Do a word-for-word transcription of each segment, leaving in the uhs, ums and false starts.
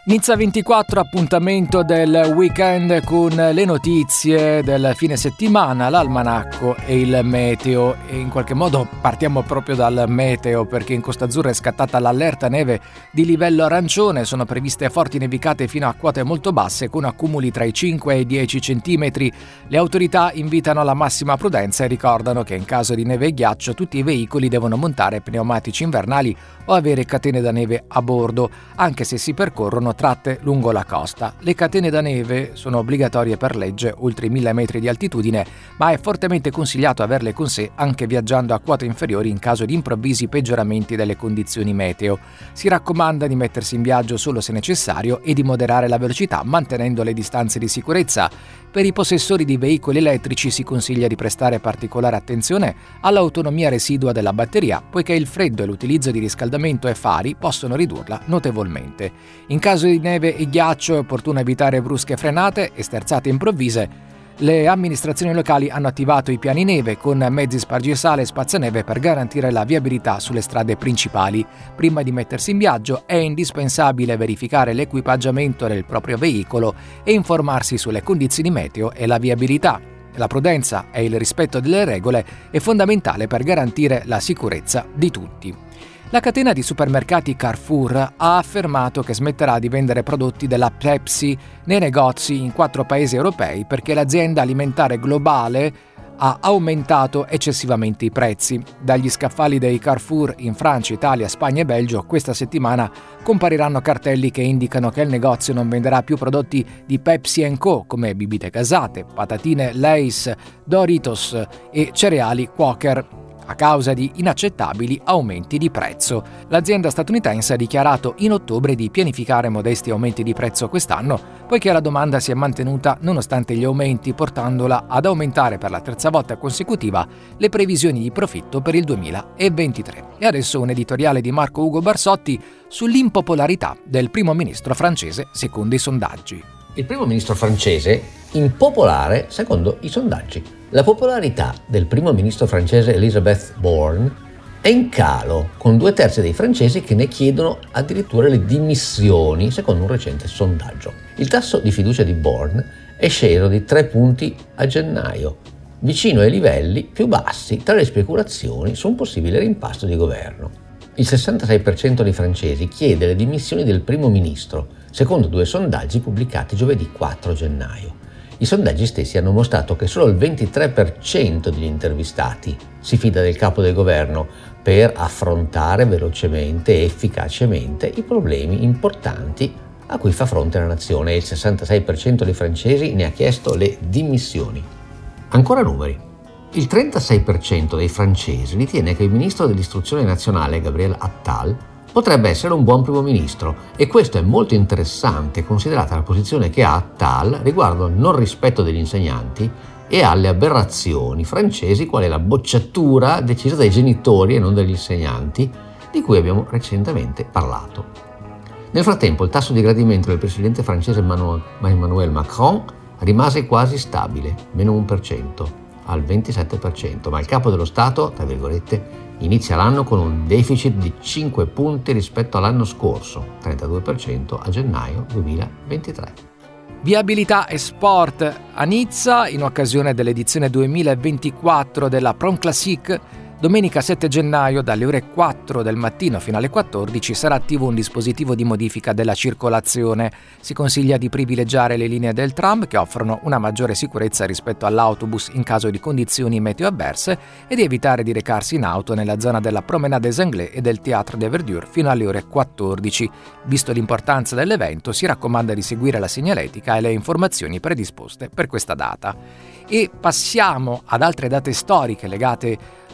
Nizza ventiquattro, appuntamento del weekend con le notizie del fine settimana, l'almanacco e il meteo. E in qualche modo partiamo proprio dal meteo, perché in Costa Azzurra è scattata l'allerta neve di livello arancione. Sono previste forti nevicate fino a quote molto basse con accumuli tra i cinque e i dieci centimetri. Le autorità invitano alla massima prudenza e ricordano che in caso di neve e ghiaccio tutti i veicoli devono montare pneumatici invernali o avere catene da neve a bordo, anche se si percorrono tratte lungo la costa. Le catene da neve sono obbligatorie per legge oltre i mille metri di altitudine, ma è fortemente consigliato averle con sé anche viaggiando a quote inferiori in caso di improvvisi peggioramenti delle condizioni meteo. Si raccomanda di mettersi in viaggio solo se necessario e di moderare la velocità mantenendo le distanze di sicurezza. Per i possessori di veicoli elettrici si consiglia di prestare particolare attenzione all'autonomia residua della batteria, poiché il freddo e l'utilizzo di riscaldamento e fari possono ridurla notevolmente. In caso di neve e ghiaccio è opportuno evitare brusche frenate e sterzate improvvise. Le amministrazioni locali hanno attivato i piani neve con mezzi spargisale e spazzaneve per garantire la viabilità sulle strade principali. Prima di mettersi in viaggio è indispensabile verificare l'equipaggiamento del proprio veicolo e informarsi sulle condizioni meteo e la viabilità. La prudenza e il rispetto delle regole è fondamentale per garantire la sicurezza di tutti. La catena di supermercati Carrefour ha affermato che smetterà di vendere prodotti della Pepsi nei negozi in quattro paesi europei perché l'azienda alimentare globale ha aumentato eccessivamente i prezzi. Dagli scaffali dei Carrefour in Francia, Italia, Spagna e Belgio questa settimana compariranno cartelli che indicano che il negozio non venderà più prodotti di Pepsi and Co come bibite gasate, patatine Lay's, Doritos e cereali Quaker, a causa di inaccettabili aumenti di prezzo. L'azienda statunitense ha dichiarato in ottobre di pianificare modesti aumenti di prezzo quest'anno, poiché la domanda si è mantenuta nonostante gli aumenti, portandola ad aumentare per la terza volta consecutiva le previsioni di profitto per il duemilaventitré. E adesso un editoriale di Marco Ugo Barsotti sull'impopolarità del primo ministro francese secondo i sondaggi. Il primo ministro francese impopolare secondo i sondaggi. La popolarità del primo ministro francese Elisabeth Borne è in calo, con due terzi dei francesi che ne chiedono addirittura le dimissioni, secondo un recente sondaggio. Il tasso di fiducia di Borne è sceso di tre punti a gennaio, vicino ai livelli più bassi tra le speculazioni su un possibile rimpasto di governo. Il sessantasei per cento dei francesi chiede le dimissioni del primo ministro, secondo due sondaggi pubblicati giovedì quattro gennaio. I sondaggi stessi hanno mostrato che solo il ventitré per cento degli intervistati si fida del capo del governo per affrontare velocemente e efficacemente i problemi importanti a cui fa fronte la nazione e il sessantasei per cento dei francesi ne ha chiesto le dimissioni. Ancora numeri. Il trentasei per cento dei francesi ritiene che il ministro dell'istruzione nazionale Gabriel Attal potrebbe essere un buon primo ministro e questo è molto interessante considerata la posizione che ha Attal riguardo al non rispetto degli insegnanti e alle aberrazioni francesi quale la bocciatura decisa dai genitori e non dagli insegnanti di cui abbiamo recentemente parlato. Nel frattempo il tasso di gradimento del presidente francese Emmanuel Macron rimase quasi stabile, meno uno per cento, al ventisette per cento, ma il capo dello Stato, tra virgolette, inizia l'anno con un deficit di cinque punti rispetto all'anno scorso, trentadue per cento a gennaio duemilaventitré. Viabilità e sport a Nizza in occasione dell'edizione duemilaventiquattro della Prom Classic. Domenica sette gennaio dalle ore quattro del mattino fino alle quattordici sarà attivo un dispositivo di modifica della circolazione. Si consiglia di privilegiare le linee del tram che offrono una maggiore sicurezza rispetto all'autobus in caso di condizioni meteo avverse e di evitare di recarsi in auto nella zona della Promenade des Anglais e del Théâtre de Verdure fino alle ore quattordici. Visto l'importanza dell'evento, si raccomanda di seguire la segnaletica e le informazioni predisposte per questa data. E passiamo ad altre date storiche legate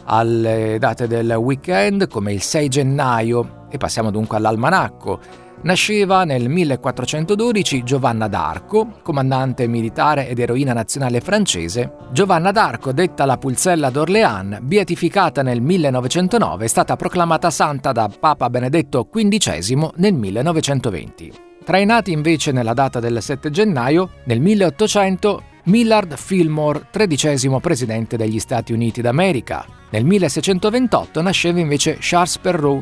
alle date del weekend, come il sei gennaio, e passiamo dunque all'almanacco. Nasceva nel millequattrocentododici Giovanna d'Arco, comandante militare ed eroina nazionale francese. Giovanna d'Arco, detta la Pulzella d'Orléans, beatificata nel millenovecentonove, è stata proclamata santa da Papa Benedetto quindicesimo nel millenovecentoventi. Tra i nati invece nella data del sette gennaio, nel milleottocento, Millard Fillmore, tredicesimo presidente degli Stati Uniti d'America. Nel milleseicentoventotto nasceva invece Charles Perrault,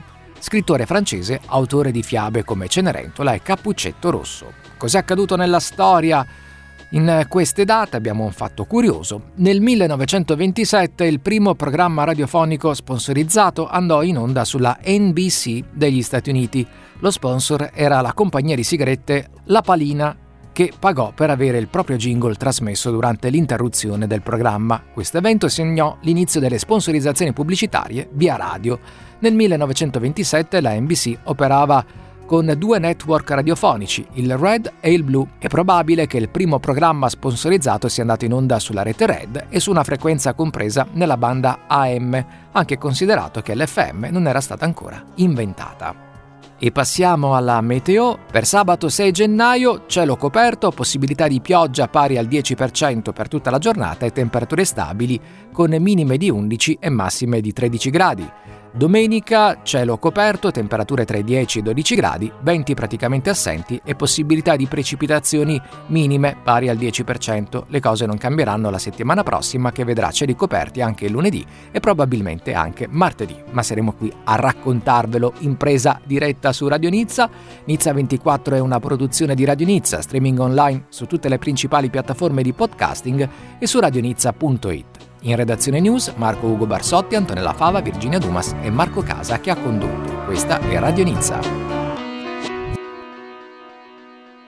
scrittore francese, autore di fiabe come Cenerentola e Cappuccetto Rosso. Cos'è accaduto nella storia? In queste date abbiamo un fatto curioso. Nel millenovecentoventisette il primo programma radiofonico sponsorizzato andò in onda sulla N B C degli Stati Uniti. Lo sponsor era la compagnia di sigarette La Palina, che pagò per avere il proprio jingle trasmesso durante l'interruzione del programma. Questo evento segnò l'inizio delle sponsorizzazioni pubblicitarie via radio. Nel millenovecentoventisette la N B C operava con due network radiofonici, il Red e il Blue. È probabile che il primo programma sponsorizzato sia andato in onda sulla rete Red e su una frequenza compresa nella banda A M, anche considerato che l'F M non era stata ancora inventata. E passiamo alla meteo. Per sabato sei gennaio, cielo coperto, possibilità di pioggia pari al dieci per cento per tutta la giornata e temperature stabili con minime di undici e massime di tredici gradi. Domenica, cielo coperto, temperature tra i dieci e i dodici gradi, venti praticamente assenti e possibilità di precipitazioni minime pari al dieci per cento. Le cose non cambieranno la settimana prossima, che vedrà cieli coperti anche lunedì e probabilmente anche martedì, ma saremo qui a raccontarvelo in presa diretta su Radio Nizza. Nizza ventiquattro è una produzione di Radio Nizza, streaming online su tutte le principali piattaforme di podcasting e su radionizza punto it. In redazione news Marco Ugo Barsotti, Antonella Fava, Virginia Dumas e Marco Casa, che ha condotto. Questa è Radio Nizza.